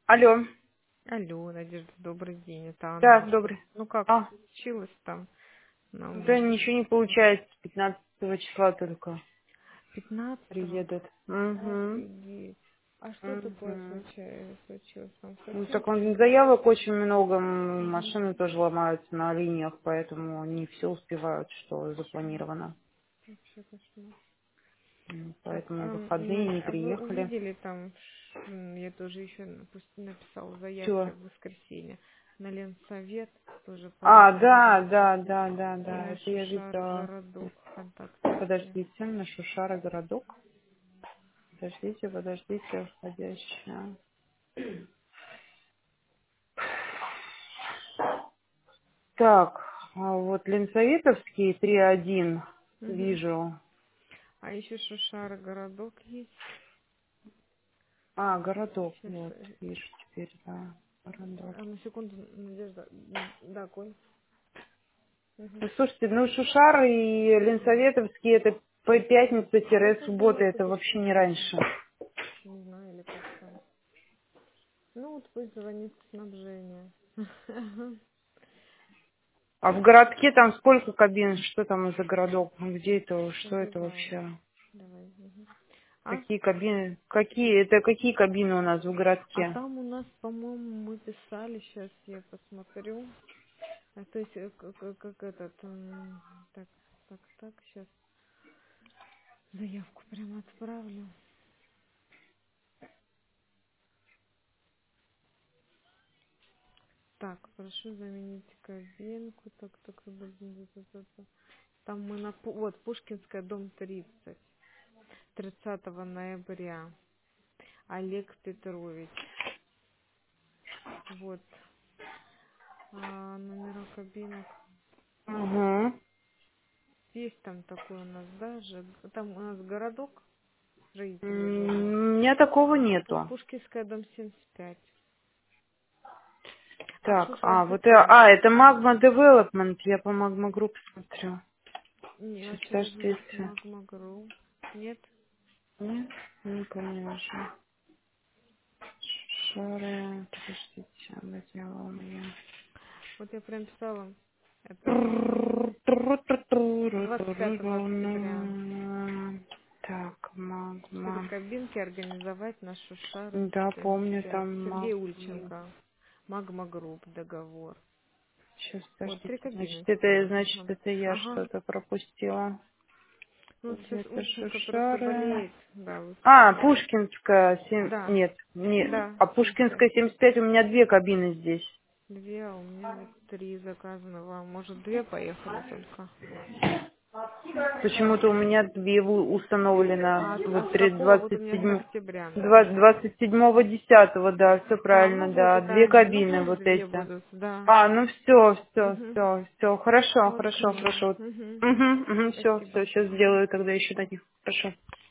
Алло. Алло, Надежда, добрый день, это Да, Анна. добрый. Ну как, А, что случилось там на да улице? ничего не получается. 15 числа только 15-го? приедут. Угу. Офигеть. А что такое Угу. случилось? Там Ну, случилось так он что-то? заявок очень много, Угу. машины тоже ломаются на линиях, поэтому не все успевают, что Кошмар. запланировано. Вообще кошмар. Так, Поэтому выходные не А вы приехали. увидели там, я тоже еще написала заявки Все. в воскресенье на Ленсовет, тоже А, да, подавайте, да, да, да, и да. на Это я Шушар видела. городок ВКонтакте. Подождите, на Шушара городок. Подождите, входящая. Так, вот Ленсоветовский 3.1 Мгм. вижу. А еще Шушара городок есть. А, городок, Сейчас, вот, вижу теперь, да, городок. на секунду, Надежда. Да, Коль. Мгм. Ну, слушайте, ну Шушар и Ленсоветовский это по А вы хоть пятница-суббота, это заметили, вообще не раньше. не знаю, или как там. Ну, вот пусть звонит снабжение. А в городке там сколько кабин, что там за городок, где это, что это Забиваю. вообще? Давай. Мгм. А? Какие кабины, какие кабины у нас в А городке? там у нас, по-моему, мы писали, сейчас я посмотрю. То есть, как этот, так, сейчас заявку прямо отправлю. Так, прошу заменить кабинку. Так. Там мы вот, Пушкинская, дом 30, 30 ноября. Олег Петрович. Вот, номера кабинок. Угу. Есть там такой у нас, да, там у нас городок, строительный У завод. меня такого нету. Пушкинская, дом 75. А Так, Шушар какой? это Magma Development, я по Magma Group смотрю. Не, а Сейчас, что это значит подождите. Магма Групп? Нет? Нет, не помню уже. Шары, подождите, где у меня? Вот я прям писала этот 25 октября. Так, Три Магма. кабинки организовать на Шушара Да, помню, 75. там Сергей Магма. Ульченко. Магма Групп, договор. Сейчас, Вот, три подождите, значит, кабины это, всего. значит, Ага. это я Ага. что-то пропустила. Ну, вот сейчас Где-то Ульченко просто Шушары. болеет. Да, вы А, слышали? Пушкинская, Да, нет, нет, да, а 75. Пушкинская 75 у меня две кабины здесь. Две, а у меня вот три заказаны вам. Может, две поехали только? Почему-то у меня две установлено, А вот с какого? Вот у меня с 27, октября написано. 27.10, да, все Ну правильно, вот, да, две да. Ну кабины пусть вот две эти. будут, да. А, ну все, все, Угу. все, все, хорошо, хорошо, Окей. хорошо. Угу. Угу, угу, все, Спасибо. все, сейчас Угу. сделаю тогда еще на них. Хорошо.